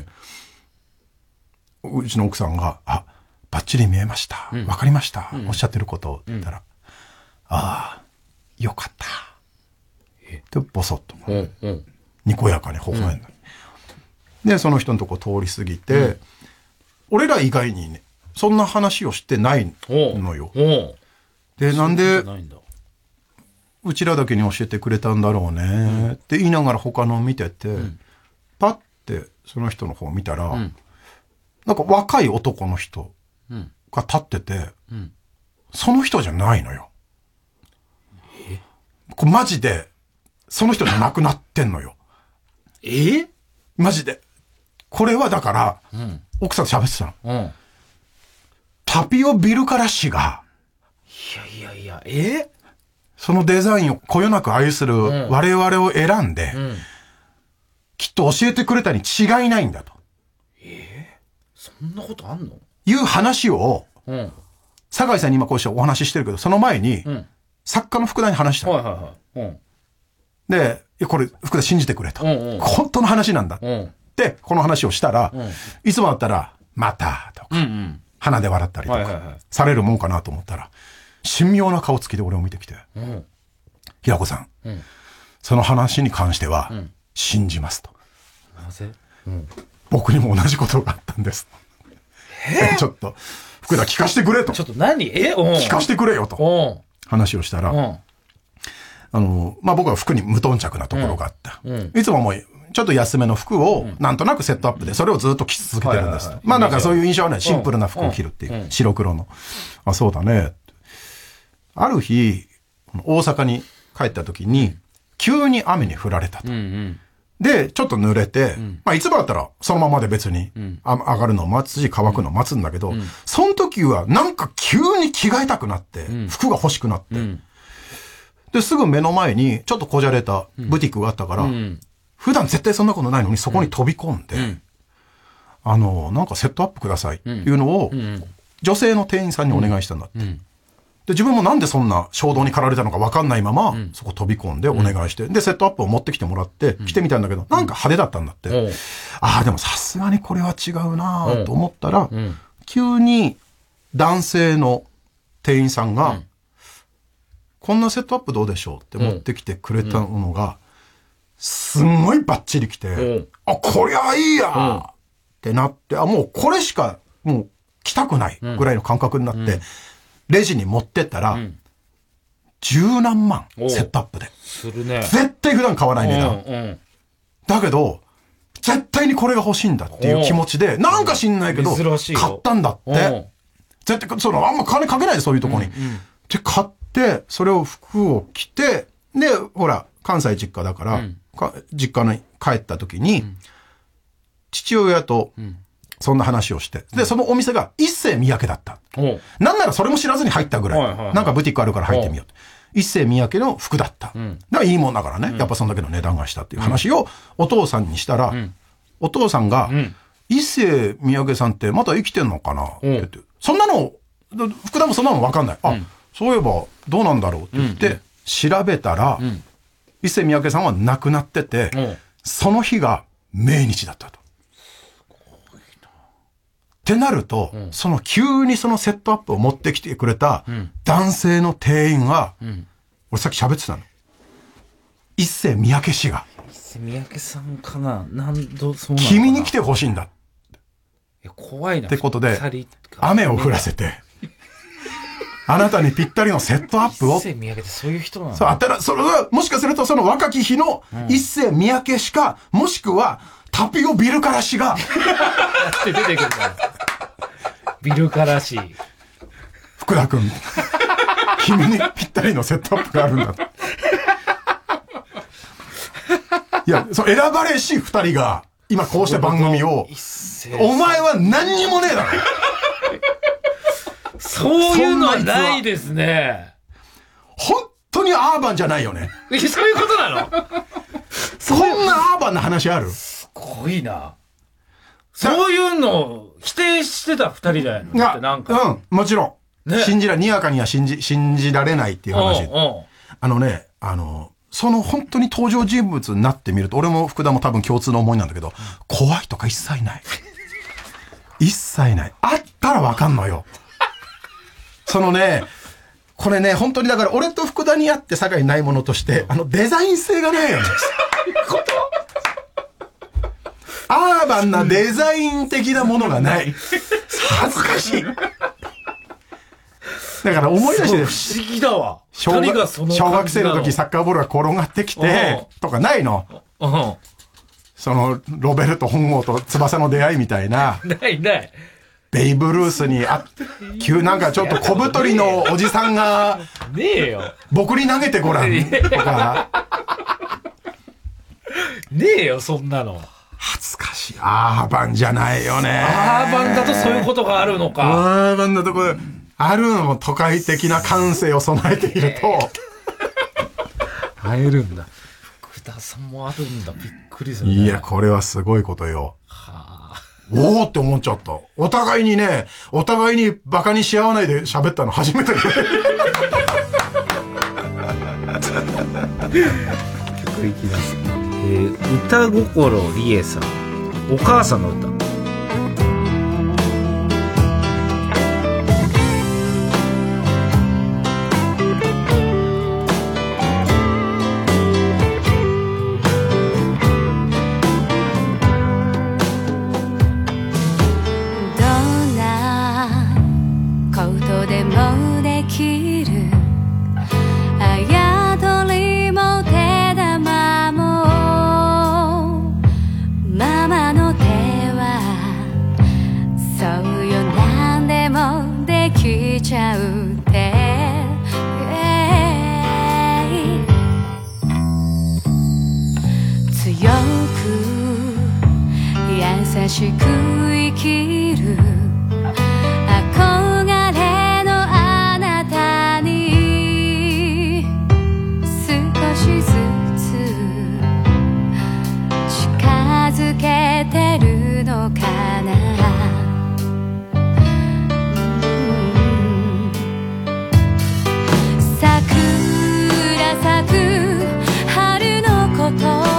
うちの奥さんが、あ、バッチリ見えました。わかりました。おっしゃってることって言ったら、ああ、よかった。で、ボソッと、にこやかに微笑んだ。で、その人のとこ通り過ぎて、俺ら以外にね、そんな話をしてないのよ。で、なんで、うちらだけに教えてくれたんだろうね、って言いながら他のを見てて、パッてその人の方を見たら、なんか若い男の人が立ってて、その人じゃないのよ。これマジで、その人じゃなくなってんのよ。 えマジで。これはだから、うん、奥さんと喋ってたの。うん、タピオ・ビルカラ氏が、 いやいやいや、えそのデザインをこよなく愛する我々を選んで、うんうん、きっと教えてくれたに違いないんだと。 えー、そんなことあんの？ いう話を、うん、酒井さんに今こうしてお話ししてるけど、その前に、うん、作家の福田に話したの。はいはいはいうん、で、これ福田信じてくれと。うんうん、本当の話なんだ。うんで、この話をしたら、うん、いつもだったら、また、とか、うんうん、鼻で笑ったりとか、はいはいはい、されるもんかなと思ったら、神妙な顔つきで俺を見てきて、うん、平子さん、うん、その話に関しては、うん、信じますと。 なぜ、 うん、僕にも同じことがあったんです。ちょっと、福田聞かしてくれと。 ちょっと何えうん、 聞かしてくれよと。話をしたら、うん、あの、まあ、僕は服に無頓着なところがあった。うん、いつももう、ちょっと安めの服を、なんとなくセットアップで、それをずっと着続けてるんです。まあなんかそういう印象はね、シンプルな服を着るっていう。白黒の。あ、そうだね。ある日、大阪に帰った時に、急に雨に降られたと。うんうん、で、ちょっと濡れて、うん、まあいつもだったらそのままで別に、うん、上がるのを待つし、乾くのを待つんだけど、うん、その時はなんか急に着替えたくなって、うん、服が欲しくなって、うん、で、すぐ目の前にちょっとこじゃれたブティックがあったから、うん、普段絶対そんなことないのにそこに飛び込んで、うん、あの、なんかセットアップくださいっていうのを、女性の店員さんにお願いしたんだって。うんうん、で、自分もなんでそんな衝動に駆られたのか分かんないまま、うん、そこ飛び込んでお願いして、うん、で、セットアップを持ってきてもらって、着てみたんだけど、うん、なんか派手だったんだって。うん、ああ、でもさすがにこれは違うなぁと思ったら、うん、急に男性の店員さんが、うん、こんなセットアップどうでしょうって持ってきてくれたのが、すんごいバッチリ来て、うん、あ、こりゃいいや、うん、ってなって、あ、もうこれしか、もう着たくないぐらいの感覚になって、うん、レジに持ってったら、うん、十何万、セットアップで。 するね。 絶対普段買わない値段。うんうん、だけど、絶対にこれが欲しいんだっていう気持ちで、なんか知んないけど、買ったんだって。絶対、その、あんま金かけないで、そういうとこに。うんうん、で、買って、それを服を着て、で、ほら、関西実家だから、うん、か実家に帰った時に、うん、父親と、そんな話をして、うん、で、そのお店が一世三宅だった。なんならそれも知らずに入ったぐらい。はいはいはい、なんかブティックあるから入ってみよう。一世三宅の服だった。うん、だからいいもんだからね、うん。やっぱそんだけの値段がしたっていう話をお父さんにしたら、うん、お父さんが、うん、一世三宅さんってまだ生きてんのかなって言って、うん、そんなの、福田もそんなの分かんない。あ、うん、そういえばどうなんだろうって言って、うんうん、調べたら、うん、一世三宅さんは亡くなってて、うん、その日が命日だったと。ってなると、うん、その急にそのセットアップを持ってきてくれた男性の店員は、うん、俺さっき喋ってたの。一世三宅氏が。 一世三宅さんかな何度、そうなのかな君に来てほしいんだ。 いや、怖いな。 ってことで、雨を降らせて、あなたにぴったりのセットアップを。 一世三宅ってそういう人なの？ そう、あたら、それは、もしかするとその若き日の一世三宅しか、うん、もしくは、タピオビルカラ氏が。 って出てくるから。ビルカラ氏。 福田君。君にぴったりのセットアップがあるんだ。いや、そう、選ばれし二人が、今こうして番組を、お前は何にもねえだろ。 そういうのはないですね。 本当にアーバンじゃないよね。 そういうことなの？ そんなアーバンな話ある？ すごいな。そういうのを否定してた二人だよ。だってなんか。 うん、もちろん。ね、信じら、にわかには信じ、信じられないっていう話。おうおうあのね、あの、その本当に登場人物になってみると、俺も福田も多分共通の思いなんだけど、怖いとか一切ない。一切ない。あったらわかんのよ。そのね、これね、本当にだから俺と福田にあって差がないものとして、あのデザイン性がないよね。そういうことアーバンなデザイン的なものがない。恥ずかしい。だから思い出して、 不思議だわ。 小学、小学生の時サッカーボールが転がってきて、とかないの。その、ロベルト本郷と翼の出会いみたいな。 ないない。 ベイブルースに、あ、急なんかちょっと小太りのおじさんが、 ねえよ。 僕に投げてごらん。とか。 ねえよ、そんなの。 恥ずかしい。アーバンじゃないよね。 アーバンだとそういうことがあるのか。 アーバンだとこれ、あるのも都会的な感性を備えていると。 会えるんだ。福田さんもあるんだ。びっくりする、ね。 いや、これはすごいことよ。はあ、おーって思っちゃった。お互いにね、お互いにバカにし合わないで喋ったの初めて。曲いきます。えー、歌心理恵さん、お母さんの歌。 きるあやとりも手玉もママの手はそうよなんでもできちゃうって、強く優しく生きる憧れのあなたに少しずつ近づけてるのかな、うん、桜咲く春のこと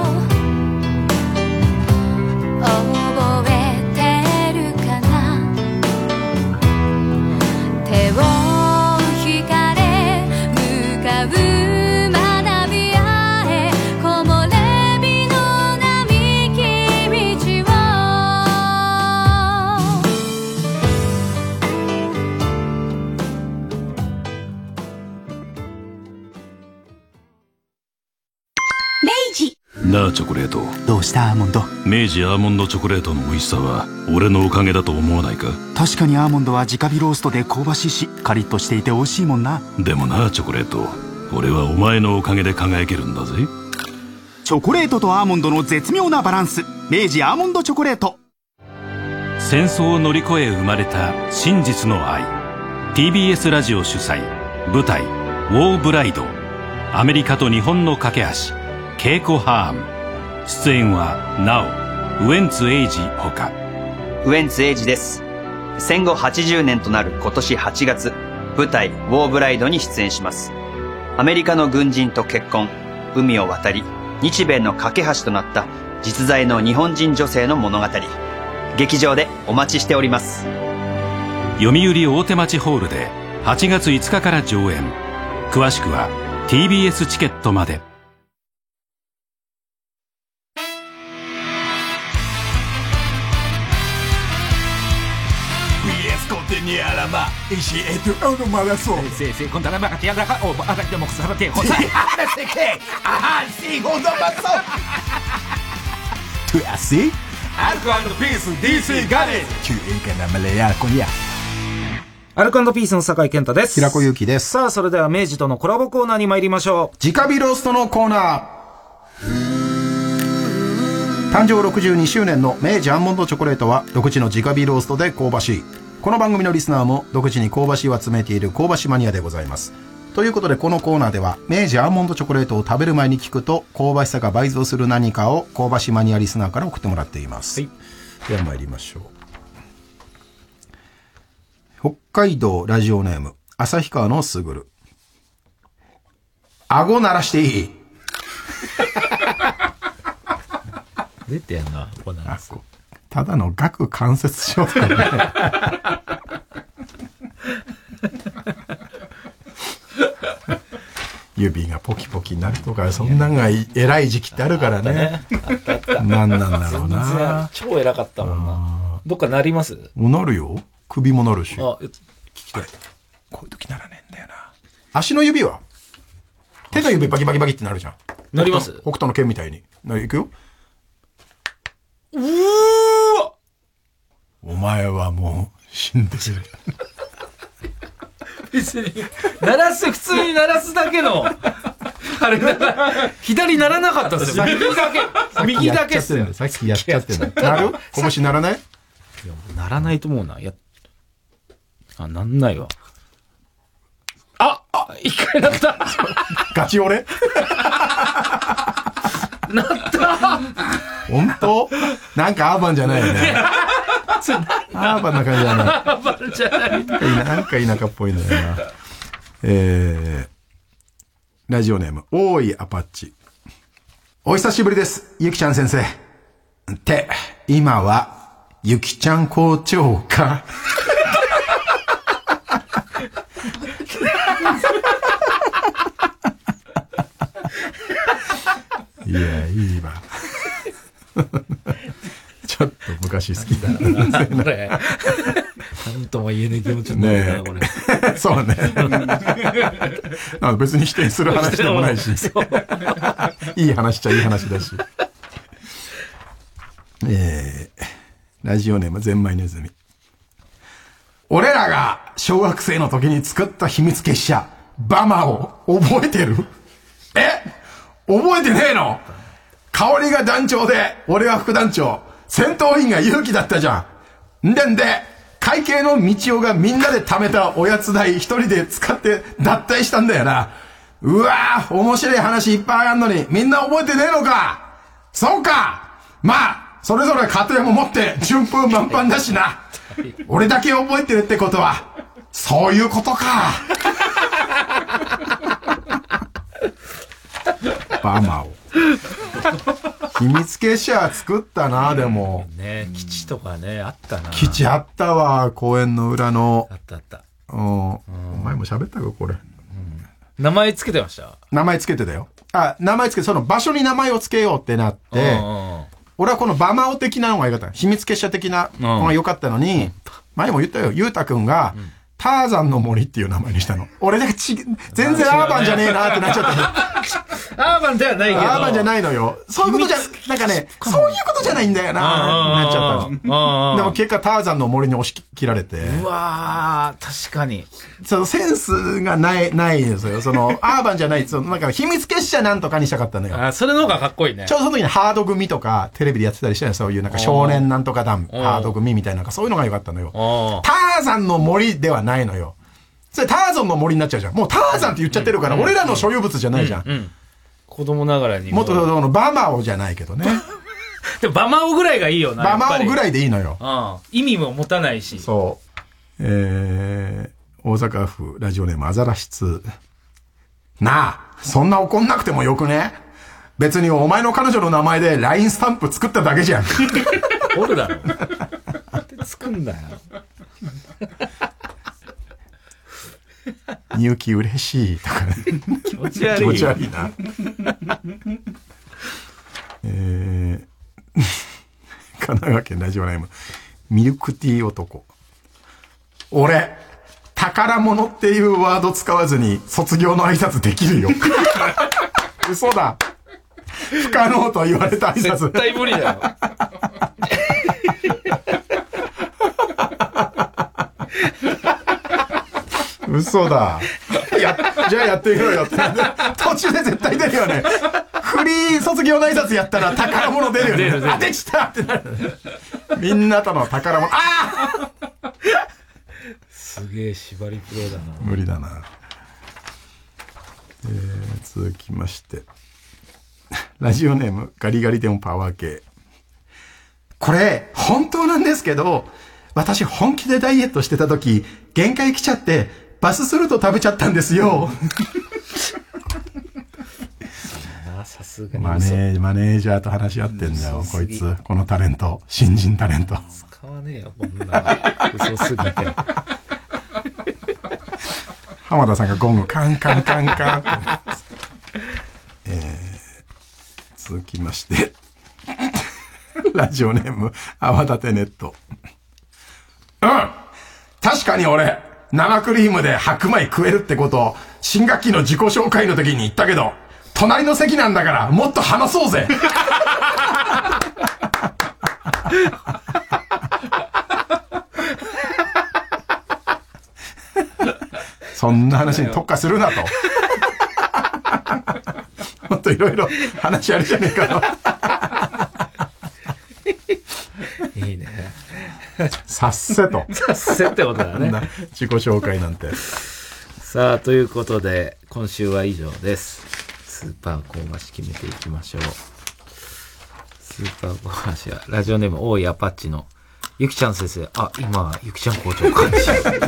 なあチョコレート、 どうしたアーモンド。 明治アーモンドチョコレートの美味しさは俺のおかげだと思わないか。 確かにアーモンドは直火ローストで香ばしいしカリッとしていて美味しいもんな。 でもなチョコレート、俺はお前のおかげで輝けるんだぜ。 チョコレートとアーモンドの絶妙なバランス、明治アーモンドチョコレート。 戦争を乗り越え生まれた真実の愛。 ティービーエス ラジオ主催舞台「ウォーブライド」、アメリカと日本の架け橋ケイコ・ハーン。出演はなおウエンツ瑛士ほか。 ウエンツ瑛士です。戦後はちじゅうねんとなる今年はちがつ、舞台「ウォーブライド」に出演します。アメリカの軍人と結婚、海を渡り日米の架け橋となった実在の日本人女性の物語。劇場でお待ちしております。 読売大手町ホールではちがついつかから上演。詳しくは ティービーエス チケットまで。 Nialama, ici est un malasso. C'est c'est con la marque, oh, arrête de m'observer, con ça. C'est que, ah, si, on doit passer. Tu es assis? Alcohol Peace ディーシー ガレージ。Tu es que la malaya con ya. アルコ&ピースの酒井健太です。 平子祐希です。 さあ、それでは明治とのコラボコーナーに参りましょう。 直火ローストのコーナー。誕生ろくじゅうにしゅうねんの明治アーモンドチョコレートは独自の直火ローストで香ばしい。この番組のリスナーも独自に香ばしいを集めている香ばしマニアでございます。ということでこのコーナーでは明治アーモンドチョコレートを食べる前に聞くと香ばしさが倍増する何かを香ばしマニアリスナーから送ってもらっています。はい、では参りましょう。北海道ラジオネーム旭川のすぐる。顎鳴らしていい？ 出てやな、顎鳴らす。 ただの顎関節症だね。指がポキポキになるとかそんなんが偉い時期ってあるからね。なんなんだろうな。 超偉かったもんな。どっかなります？ なるよ。首もなるし。あ、 聞きたい。 こういう時ならねえんだよな。足の指は手の指バキバキバキってなるじゃん。 なります？ 北斗の拳みたいに。いくよ。 うーわ、 お前はもう死んでる。 別に鳴らす、普通に鳴らすだけのあれだ、左鳴らなかったですよ。右だけ、右だけっすよ。 さっきやっちゃってんの。鳴る？拳鳴らない？いや、鳴らないと思うな。や、あ、なんないわ。あ、あ、一回鳴った。 ガチ俺？ 鳴った。 本当？なんかアーバンじゃないよね。アーバンな感じじゃない。 アーバンじゃない。 なんか田舎っぽいんだよな。えー、ラジオネーム、大井アパッチ。お久しぶりです、ゆきちゃん先生。って、今は、ゆきちゃん校長か。いや、いいわ。ちょっと昔好きだな。 これ。なんとも言えない気持ちになるな、これ。 そうね。別に否定する話でもないし。いい話っちゃいい話だし。えー、ラジオネームゼンマイネズミ。俺らが小学生の時に作った秘密結社、バマを覚えてる？え？覚えてねえの？香りが団長で、俺は副団長。戦闘員が勇気だったじゃん。んでんで、会計の道夫がみんなで貯めたおやつ代一人で使って脱退したんだよな。うわぁ、面白い話いっぱいあんのに、みんな覚えてねえのか？そうか！まあ、それぞれ家庭も持って順風満帆だしな。俺だけ覚えてるってことは、そういうことか。バマを。秘密結社作ったな、でも。 ね、基地とかね、あったな。 基地あったわ、公園の裏の。 あったあった。 うん。お前も喋ったか、これ、うん。 名前つけてました？ 名前つけてたよ。あ、名前つけて、その場所に名前をつけようってなって、俺はこのバマオ的なのが良かった。秘密結社的なのが良かったのに、前も言ったよ、ゆうたくんが、うん、ターザンの森っていう名前にしたの。俺だけち、全然アーバンじゃねえなってなっちゃった。 アーバンではないけど。 アーバンじゃないのよ。そういうことじゃ、なんかね、そういうことじゃないんだよななっちゃったの。でも結果ターザンの森に押し切られて。 うわー、確かに。 そのセンスがない、ないですよ。その、アーバンじゃない、その、なんか秘密結社なんとかにしたかったのよ。 あ、それの方がかっこいいね。 ちょうどその時にハード組とか、テレビでやってたりしたよ。そういうなんか少年なんとか団、ハード組みたいな、なんかそういうのが良かったのよ。ターザンの森ではないのよ。それターザンの森になっちゃうじゃん。もうターザンって言っちゃってるから、俺らの所有物じゃないじゃん。うんうん、 子供ながらに。 もっとのバマオじゃないけどね。 でもバマオぐらいがいいよな。 バマオぐらいでいいのよ。 うん。意味も持たないし。 そう。えー、大阪府ラジオネームアザラシツー。なあ、そんな怒んなくてもよくね？別にお前の彼女の名前で ライン スタンプ作っただけじゃん。 おるだろ。作んだよ。 みゆき嬉しいとか、ね、 気持ち悪い。 気持ち悪いな。えー、神奈川県ラジオネームミルクティー男。俺宝物っていうワード使わずに卒業の挨拶できるよ。嘘だ。不可能と言われた挨拶。 絶対無理だよ。 嘘だ。や、じゃあやってみろよって。途中で絶対出るよね。フリー卒業の挨拶やったら宝物出るよね。出る出るあ、できたってなる。みんなとの宝物。ああすげえ縛りプロだな。 無理だな。えー、続きまして。ラジオネームガリガリでもパワー系。これ、本当なんですけど、私本気でダイエットしてた時、限界来ちゃって、バススルート食べちゃったんですよ。 さすがにマネー、マネージャーと話し合ってんだよ、こいつ。このタレント。新人タレント。 使わねえよ、こんな。嘘すぎて。 浜田さんがゴングカンカンカンカン。えー、続きまして。ラジオネーム、泡立てネット。うん確かに俺、生クリームで白米食えるってことを、新学期の自己紹介の時に言ったけど、隣の席なんだから、もっと話そうぜそんな話に特化するなと。もっといろいろ話あるじゃねえかよ。 いいね。 さっせと。 さっせってことだね。 自己紹介なんて。 さあ、ということで、今週は以上です。スーパー小橋決めていきましょう。スーパー小橋は、ラジオネーム大井アパッチの、ゆきちゃん先生、あ、今、ゆきちゃん校長感じ。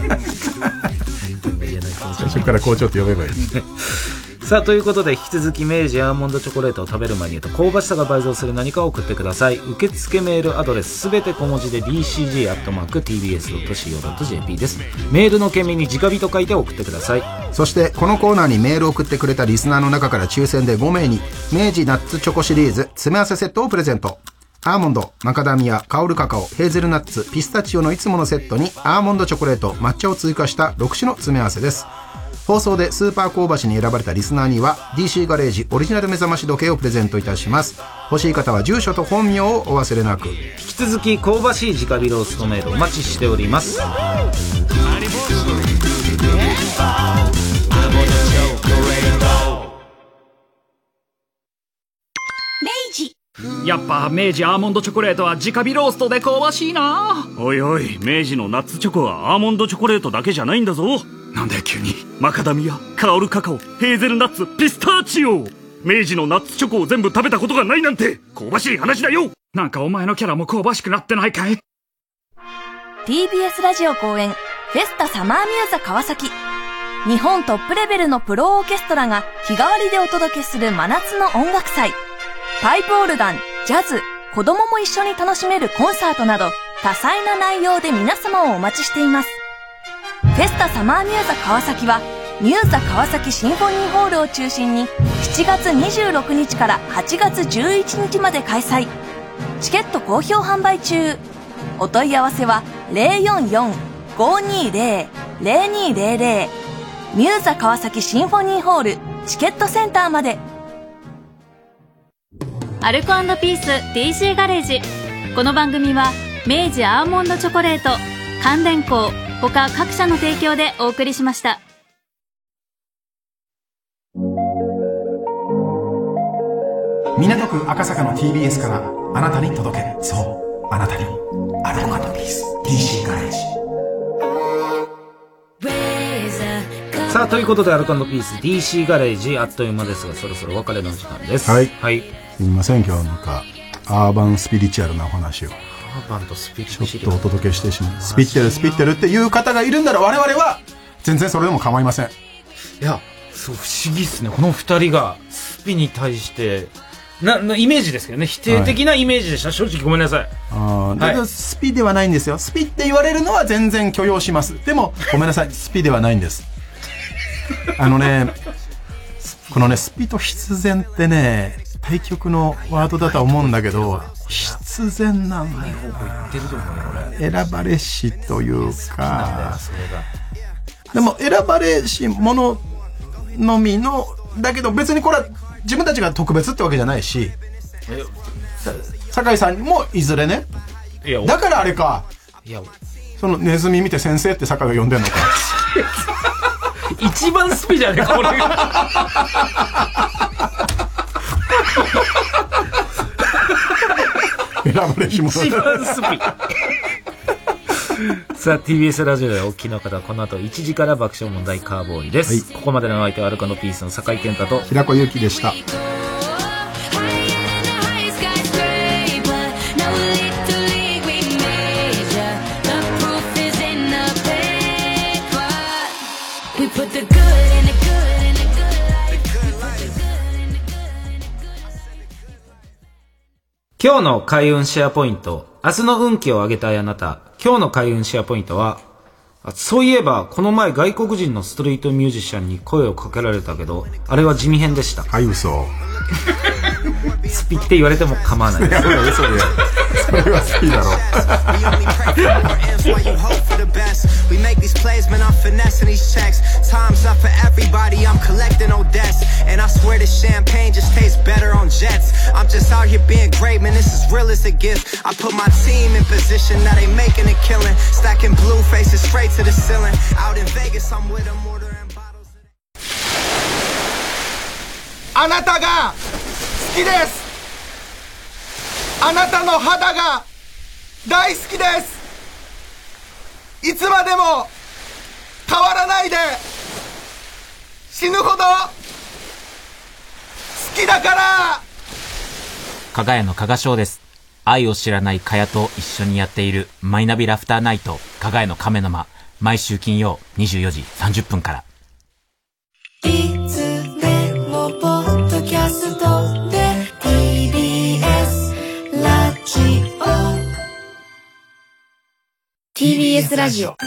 最初から校長って呼べばいい。 さあ、ということで引き続き明治アーモンドチョコレートを食べる前にと香ばしさが倍増する何かを送ってください。受付メールアドレスすべて小文字で ディーシージー アットマーク ティービーエス ドット シーオー ドット ジェーピー です。メールの件名に直火と書いて送ってください。 そしてこのコーナーにメールを送ってくれたリスナーの中から抽選でご名に明治ナッツチョコシリーズ詰め合わせセットをプレゼント。 アーモンド、マカダミア、香るカカオ、ヘーゼルナッツ、ピスタチオのいつものセットにアーモンドチョコレート、抹茶を追加したろく種の詰め合わせです。放送でスーパー香ばしに選ばれたリスナーには ディーシー ガレージオリジナル目覚まし時計をプレゼントいたします。欲しい方は住所と本名をお忘れなく。 引き続き香ばしい直火ローストメールお待ちしております。 やっぱ明治アーモンドチョコレートは直火ローストで香ばしいな。 おいおい、明治のナッツチョコはアーモンドチョコレートだけじゃないんだぞ。 なんで急に。 マカダミア、香るカカオ、ヘーゼルナッツ、ピスタチオ。明治のナッツチョコを全部食べたことがないなんて香ばしい話だよ。 なんかお前のキャラも香ばしくなってないかい。 ティービーエス ラジオ公演フェスタサマーミューザ川崎。日本トップレベルのプロオーケストラが日替わりでお届けする真夏の音楽祭。パイプオルガン、ジャズ、子供も一緒に楽しめるコンサートなど多彩な内容で皆様をお待ちしています。フェスタサマーミューザ川崎はミューザ川崎シンフォニーホールを中心にしちがつにじゅうろくにちからはちがつじゅういちにちまで開催。チケット好評販売中。お問い合わせは ゼロよんよん ごーにーゼロ ゼロにーゼロゼロ ミューザ川崎シンフォニーホールチケットセンターまで。 アルコ&ピース ディーシー ガレージ。この番組は明治アーモンドチョコレート、関電工他各社の提供でお送りしました。 港区赤坂の ティービーエス からあなたに届け、そうあなたにアルコ&ピース ディーシー ガレージ。 さあということでアルコ&ピース ディーシー ガレージあっという間ですがそろそろお別れの時間です。 はい、 はい、 すみません今日はなんかアーバンスピリチュアルなお話をアーバンとスピリチュアルちょっとお届けしてしまう。スピってるスピってるっていう方がいるんなら我々は全然それでも構いません。 いやそう不思議っすねこの二人がスピに対してななイメージですけどね否定的なイメージでした、はい、正直ごめんなさい。 あ、はい、スピではないんですよ。スピって言われるのは全然許容します。でもごめんなさいスピではないんです。あのねこのねスピと必然ってね対極のワードだとは思うんだけど必然なんだよな。選ばれしというかでも選ばれし者のみのだけど別にこれは自分たちが特別ってわけじゃないし酒井さんもいずれねいやだからあれかいやそのネズミ見て先生って酒井が呼んでんのか一番スピじゃねえか俺が選ばれし者一番スピさあ ティービーエス ラジオでお聞きの方はこの後いちじから爆笑問題カーボーイです、はい、ここまでのお相手はアルコ&ピースの酒井健太と平子祐希でした。 今日の開運シェアポイント。明日の運気を上げたいあなた。今日の開運シェアポイントは、そういえばこの前外国人のストリートミュージシャンに声をかけられたけどあれは地味編でした。 はい嘘スピって言われても構わないです。 いや嘘でそれはスピだろ We make these plays, man, I'm finessing these checks. Time's up for everybody, I'm collecting old debts. And I swear this champagne just tastes better on jets. I'm just out here being great, man, this is real as it gets. I put my team in position, now they making a killing. Stacking blue faces straight to the ceiling. Out in Vegas, I'm with them ordering bottles. あなたが好きです。あなたの肌が大好きです。いつまでも変わらないで死ぬほど好きだから。 加賀屋の加賀翔です。愛を知らない加谷と一緒にやっているマイナビラフターナイト加賀屋の亀の間、毎週金曜にじゅうよじさんじゅっぷんから。 いつでもポッドキャストで ティービーエス ラジオ ティービーエス ラジオ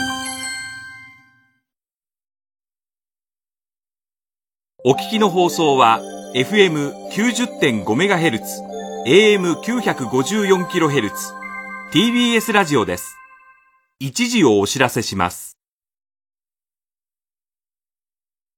お聞きの放送は エフエムきゅうじゅってんごメガヘルツエーエムきゅうひゃくごじゅうよんキロヘルツ ティービーエス ラジオです。一時をお知らせします。